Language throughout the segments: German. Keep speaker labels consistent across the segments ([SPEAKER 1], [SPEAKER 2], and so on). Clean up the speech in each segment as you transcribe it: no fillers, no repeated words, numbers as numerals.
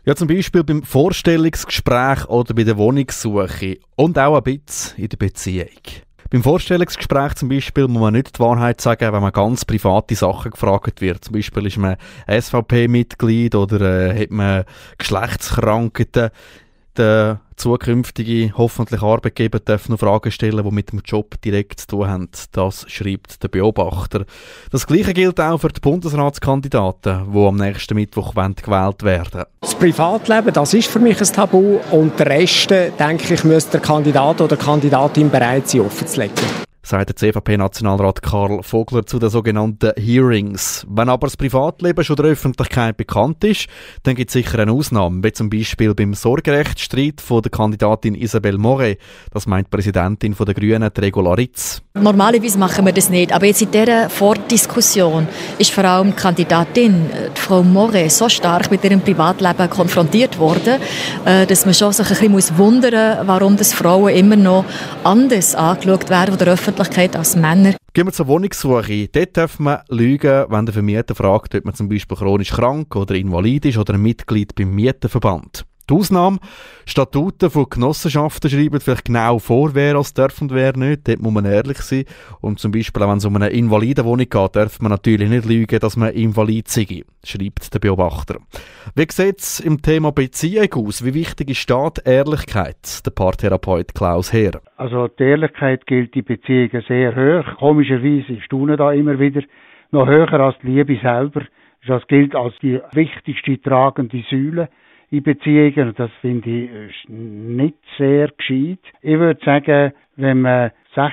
[SPEAKER 1] Ja, zum Beispiel beim Vorstellungsgespräch oder bei der Wohnungssuche und auch ein bisschen in der Beziehung. Beim Vorstellungsgespräch zum Beispiel muss man nicht die Wahrheit sagen, wenn man ganz private Sachen gefragt wird. Zum Beispiel ist man SVP-Mitglied oder hat man Geschlechtskrankheiten. Der zukünftige, hoffentlich Arbeitgeber darf noch Fragen stellen, die mit dem Job direkt zu tun haben. Das schreibt der Beobachter. Das Gleiche gilt auch für die Bundesratskandidaten, die am nächsten Mittwoch gewählt werden.
[SPEAKER 2] Das Privatleben, das ist für mich ein Tabu und der Rest, denke ich, müsste der Kandidat oder die Kandidatin bereit sein, offenzulegen.
[SPEAKER 1] Sagt der CVP-Nationalrat Karl Vogler zu den sogenannten Hearings. Wenn aber das Privatleben schon der Öffentlichkeit bekannt ist, dann gibt es sicher eine Ausnahme, wie zum Beispiel beim Sorgerechtsstreit von der Kandidatin Isabelle Moret. Das meint die Präsidentin der Grünen, Regula Ritz.
[SPEAKER 3] Normalerweise machen wir das nicht, aber jetzt in dieser Vordiskussion ist vor allem die Kandidatin, die Frau Moret, so stark mit ihrem Privatleben konfrontiert worden, dass man schon sich ein bisschen wundern muss, warum das Frauen immer noch anders angeschaut werden von der Öffentlichkeit als Männer.
[SPEAKER 1] Gehen wir zur Wohnungssuche. Dort darf man lügen, wenn der Vermieter fragt, ob man zum Beispiel chronisch krank oder invalid ist oder ein Mitglied beim Mieterverband. Die Ausnahme, Statuten von Genossenschaften schreiben vielleicht genau vor, wer als darf und wer nicht. Dort muss man ehrlich sein. Und zum Beispiel, wenn es um eine Invalidenwohnung geht, darf man natürlich nicht lügen, dass man invalid sei, schreibt der Beobachter. Wie sieht es im Thema Beziehung aus? Wie wichtig ist da die Ehrlichkeit? Der Paartherapeut Klaus Heer.
[SPEAKER 4] Also die Ehrlichkeit gilt in Beziehungen sehr hoch. Komischerweise ist die da immer wieder noch höher als die Liebe selber. Das gilt als die wichtigste tragende Säule in Beziehungen, und das finde ich nicht sehr gescheit. Ich würde sagen, wenn man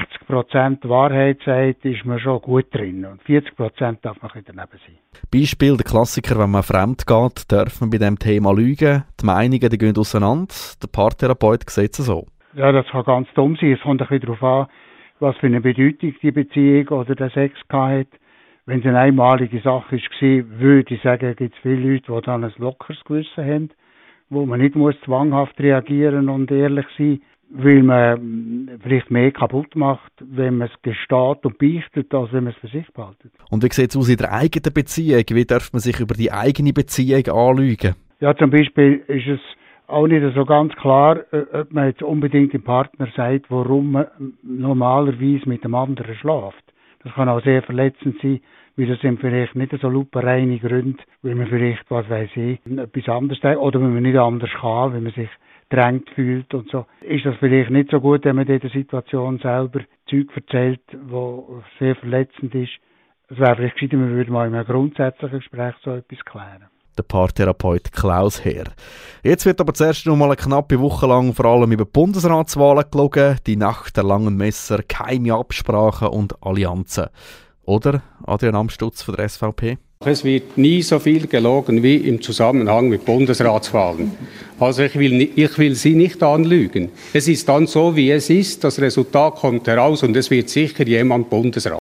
[SPEAKER 4] 60% Wahrheit sagt, ist man schon gut drin und 40% darf man daneben sein.
[SPEAKER 1] Beispiel, der Klassiker, wenn man fremd geht, darf man bei diesem Thema lügen. Die Meinungen die gehen auseinander. Der Paartherapeut sieht es so.
[SPEAKER 4] Ja, das kann ganz dumm sein. Es kommt ein bisschen darauf an, was für eine Bedeutung die Beziehung oder der Sex hat. Wenn es eine einmalige Sache war, würde ich sagen, gibt es viele Leute, die dann ein lockeres Gewissen haben, wo man nicht muss zwanghaft reagieren und ehrlich sein, weil man vielleicht mehr kaputt macht, wenn man es gesteht und beichtet, als wenn man es für sich behaltet.
[SPEAKER 1] Und wie sieht es aus in der eigenen Beziehung? Wie darf man sich über die eigene Beziehung anlügen?
[SPEAKER 4] Ja, zum Beispiel ist es auch nicht so ganz klar, ob man jetzt unbedingt dem Partner sagt, warum man normalerweise mit dem anderen schläft. Das kann auch sehr verletzend sein, weil das sind vielleicht nicht so lupenreine Gründe, weil man vielleicht, was weiß ich, etwas anderes denkt, oder wenn man nicht anders kann, wenn man sich drängt fühlt und so. Ist das vielleicht nicht so gut, wenn man in der Situation selber Zeug erzählt, wo sehr verletzend ist. Es wäre vielleicht gescheiter, man würde mal in einem grundsätzlichen Gespräch so etwas klären.
[SPEAKER 1] Der Paartherapeut Klaus Heer. Jetzt wird aber zuerst noch mal eine knappe Woche lang vor allem über Bundesratswahlen gelogen, die Nacht der langen Messer, geheime Absprachen und Allianzen. Oder, Adrian Amstutz von der SVP?
[SPEAKER 5] Es wird nie so viel gelogen wie im Zusammenhang mit Bundesratswahlen. Also ich will Sie nicht anlügen. Es ist dann so, wie es ist. Das Resultat kommt heraus und es wird sicher jemand Bundesrat.